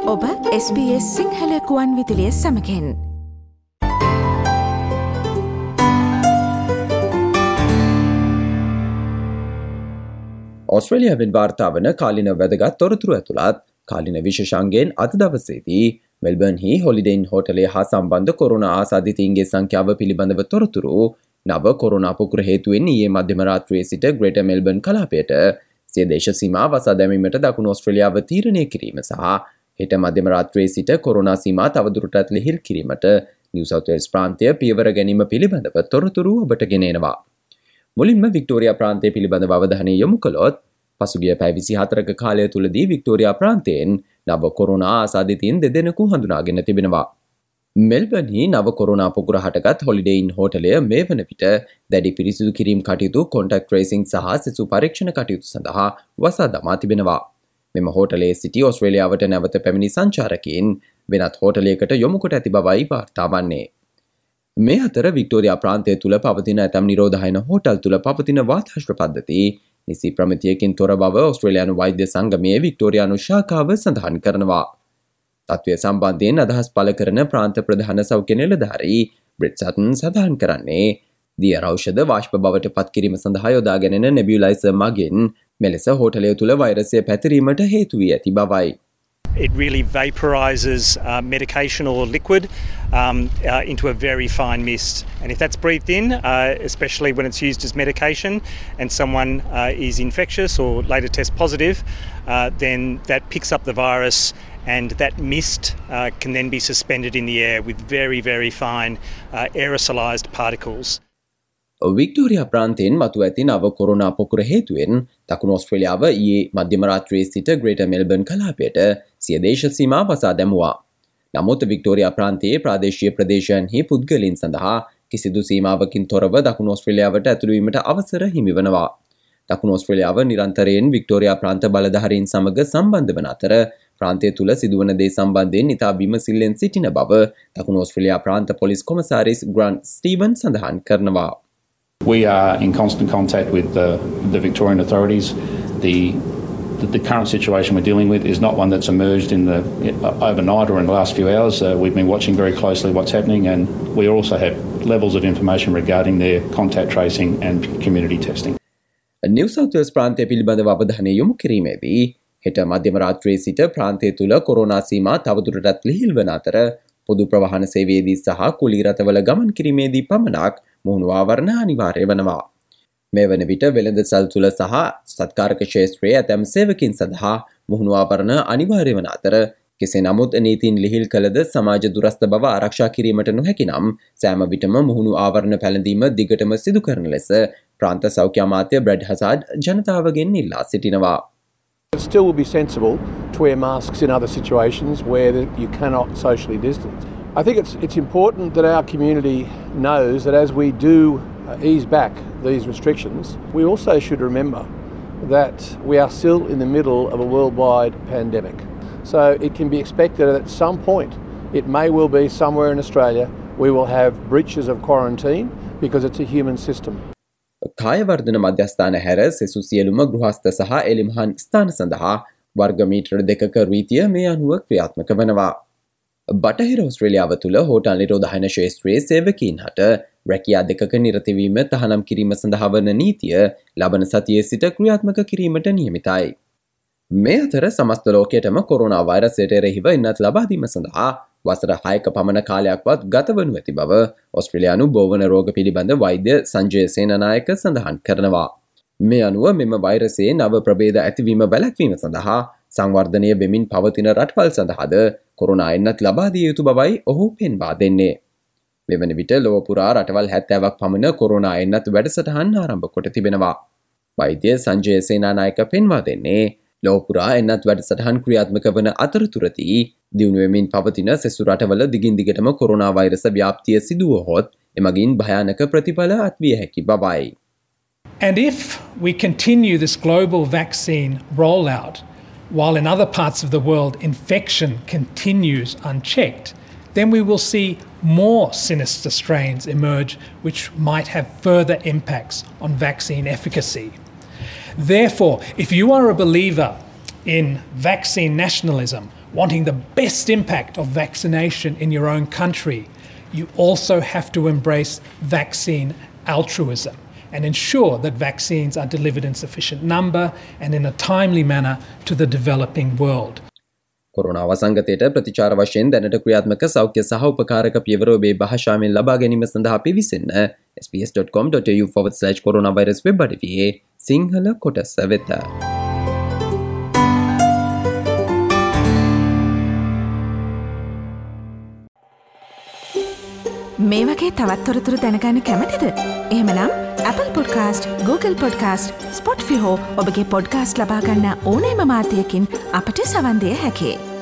ඔබ SBS සිංහල කුවන් විදිලිය සමකෙන් ඔස්ට්‍රේලියාවෙන් වාර්තා වන කාලින වැදගත් තොරතුරු ඇතුළත් කාලින විශේෂාංගයෙන් අද දවසේදී මෙල්බර්න්හි හොලිඩේ ඉන් හෝටලය හා සම්බන්ධ කොරෝනා ආසාදිතයින්ගේ සංඛ්‍යාව පිළිබඳව තොරතුරු නව කොරෝනා පුකුර හේතුවෙන් ඊයේ මධ්‍යම රාත්‍රියේ සිට ග්‍රේටර් මෙල්බර්න් කලාපයට සිය දේශ සීමා වසා දැමීමට දකුණු ඔස්ට්‍රේලියාව තීරණය කිරීම සහ හෙට මධ්‍යම රාත්‍රියේ සිට කොරෝනා සීමා තවදුරටත් ලිහිල් කිරීමට නිව් සවුත් වේල්ස් ප්‍රාන්තය පියවර ගැනීම පිළිබඳව තොරතුරු ඔබට ගෙනෙනවා. මුලින්ම වික්ටෝරියා ප්‍රාන්තය පිළිබඳව අවධානය යොමු කළොත් පසුගිය පැය 24ක කාලය තුලදී වික්ටෝරියා ප්‍රාන්තයෙන් නව කොරෝනා ආසාදිතයින් දෙදෙනෙකු හඳුනාගෙන තිබෙනවා. මෙල්බර්න්හි නව කොරෝනා පුකුර හටගත් හොලිඩේ ඉන් හෝටලය මේ වන විට දැඩි පිරිසිදු කිරීම කටයුතු, කොන්ටැක්ට් ට්‍රේසිං සහ සිසු පරීක්ෂණ කටයුතු සඳහා වසා දමා තිබෙනවා. මෙම හෝටලයේ සිටි ඔස්ට්‍රේලියාවට නැවත පැමිණි සංචාරකයින් වෙනත් හෝටලයකට යොමු කොට ඇති බවයි වාර්තා වන්නේ. මේ අතර වික්ටෝරියා ප්‍රාන්තය තුල පවතින ඇතම් නිරෝධායන හෝටල් තුල පවතින වාතාශ්‍ර පද්ධති නිසි ප්‍රමිතියකින් තොර බව ඔස්ට්‍රේලියානු වෛද්‍ය සංගමයේ වික්ටෝරියානු ශාඛාව සඳහන් කරනවා. තත්ත්වය සම්බන්ධයෙන් අදහස් පළ කරන ප්‍රාන්ත ප්‍රධාන සෞඛ්‍ය නිලධාරී බ්‍රිට් සටන් සඳහන් කරන්නේ දියර ඖෂධ වාෂ්ප බවට පත් කිරීම සඳහා යොදා ගැනෙන නෙබියුලයිසර් මගින් මෙලෙස හෝටලය තුල වෛරසය පැතිරීමට හේතු වී ඇති බවයි. It really vaporizes medication or liquid into a very fine mist. And if that's breathed in, especially when it's used as medication and someone is infectious or later test positive, then that picks up the virus and that mist can then be suspended in the air with very, very fine aerosolized particles. Victoria ප්‍රාන්තයෙන් මතු ඇති නව corona පොකුර හේතුවෙන් දකුණු ඔස්ට්‍රේලියාව ඊයේ මධ්‍යම රාත්‍රියේ සිට ග්‍රේටර් මෙල්බර්න් කලාපයට සිය දේශ සීමා වසා දැමුවා. නමුත් වික්ටෝරියා ප්‍රාන්තයේ ප්‍රාදේශීය ප්‍රදේශයන්හි පුද්ගලයන් සඳහා කිසිදු සීමාවකින් තොරව දකුණු ඔස්ට්‍රේලියාවට ඇතුළු වීමට අවසර හිමි වෙනවා. දකුණු ඔස්ට්‍රේලියාව නිරන්තරයෙන් වික්ටෝරියා ප්‍රාන්ත බලධාරීන් සමග සම්බන්ධ වන අතර ප්‍රාන්තය තුල සිදුවන දේ සම්බන්ධයෙන් ඉතා විමසිල්ලෙන් සිටින බව දකුණු ඔස්ට්‍රේලියා ප්‍රාන්ත පොලිස් කොමසාරිස් ග්‍රන්ට් ස්ටීවන් සඳහන් කරනවා. We are in constant contact with the Victorian authorities. The current situation we're dealing with is not one that's emerged overnight or in the last few hours. We've been watching very closely what's happening, and we also have levels of information regarding their contact tracing and community testing. New South Wales ප්‍රාන්තය පිළිබඳව අවධානය යොමු කිරීමේදී හෙට මධ්‍යම රාත්‍රියේ සිට ප්‍රාන්තය තුල corona සීමා තවදුරටත් ලිහිල් වන අතර පොදු ප්‍රවාහන සේවයේදී සහ කුලී රථවල ගමන් කිරීමේදී පමණක් මුහුණු ආවරණ අනිවාර්ය වෙනවා. මේ වන විට වෙළඳසල් තුල සහ සත්කාරක ක්ෂේත්‍රයේ ඇතැම් සේවකින් සඳහා මුහුණු ආවරණ අනිවාර්ය වන අතර කෙසේ නමුත් නීතින් ලිහිල් කළද සමාජ දුරස්ථ බව ආරක්ෂා කිරීමට නොහැකි නම් සෑම විටම මුහුණු ආවරණ පැළඳීම දිගටම සිදු කරන ලෙස ප්‍රාන්ත සෞඛ්‍ය අමාත්‍ය බ්‍රැඩ් හසාඩ් ජනතාවගෙන් ඉල්ලා සිටිනවා. It still would be sensible to wear masks in other situations where you cannot socially distance. I think it's important that our community knows that as we do ease back these restrictions, we also should remember that we are still in the middle of a worldwide pandemic. So it can be expected that at some point, it may well be somewhere in Australia, we will have breaches of quarantine because it's a human system. කායවර්ධන මධ්‍යස්ථාන හැර සෙසු සියලුම ගෘහස්ත සහ එලිමහන් ස්ථාන සඳහා වර්ග මීටර 2ක රීතිය මේ අනුව ක්‍රියාත්මක වනවා. බටහිර ඔස්ට්‍රේලියාව තුළ හෝටල් නිරෝධායන ක්ෂේත්‍රයේ සේවකීන් හට රැකියා 2ක නිරත වීම තහනම් කිරීම සඳහා වන නීතිය ලබන සතියේ සිට ක්‍රියාත්මක කිරීමට නියමිතයි. මේ අතර සමස්ත ලෝකයටම කොරෝනා වෛරසයට එරෙහිව ඉන්නත් ලබා දීම සඳහා වසර 6ක පමණ කාලයක්වත් ගත වනු ඇති බව ඔස්ට්‍රේලියානු බෝවන රෝග පිළිබඳ වෛද්‍ය සංජය සේනානායක සඳහන් කරනවා. මේ අනුව මෙම වෛරසයේ නව ප්‍රභේද ඇතිවීම වැළැක්වීම සඳහා සංවර්ධනය වෙමින් පවතින රටවල් සඳහාද කොරෝනා එන්නත් ලබා දිය යුතු බවයි ඔහු පෙන්වා දෙන්නේ. මෙවන විට ලොව පුරා රටවල් 70ක් පමණ කොරෝනා එන්නත් වැඩසටහන් ආරම්භ කොට තිබෙනවා. වෛද්‍ය සංජය සේනානායක පෙන්වා දෙන්නේ ලොව පුරා එන්නත් වැඩසටහන් ක්‍රියාත්මක වන අතරතුරදී දියුණු වෙමින් පවතින සෙසු රටවල දිගින් දිගටම කොරෝනා වෛරස ව්‍යාප්තිය සිදු වුවහොත් එමගින් භයානක ප්‍රතිඵල අත්විය හැකි බවයි. And if we continue this global vaccine rollout, while in other parts of the world infection continues unchecked, then we will see more sinister strains emerge which might have further impacts on vaccine efficacy. Therefore, if you are a believer in vaccine nationalism, wanting the best impact of vaccination in your own country, you also have to embrace vaccine altruism and ensure that vaccines are delivered in sufficient number and in a timely manner to the developing world. Corona වසංගතයට ප්‍රතිචාර වශයෙන් දැනට ක්‍රියාත්මක සෞඛ්‍ය සහ උපකාරක පියවර ඔබේ භාෂාවෙන් ලබා ගැනීම සඳහා පිවිසෙන්න sbs.com.au/coronavirus වෙබ් අඩවියේ සිංහල කොටස වෙත. මේ වගේ තවත් තොරතුරු දැනගන්න කැමතිද? එහෙමනම් Apple Podcast, Google Podcast, Spotify හෝ ඔබගේ පොඩ්කාස්ට් ලබා ගන්න ඕනෑම මාධ්‍යයකින් අපට සවන් දිය හැකියි.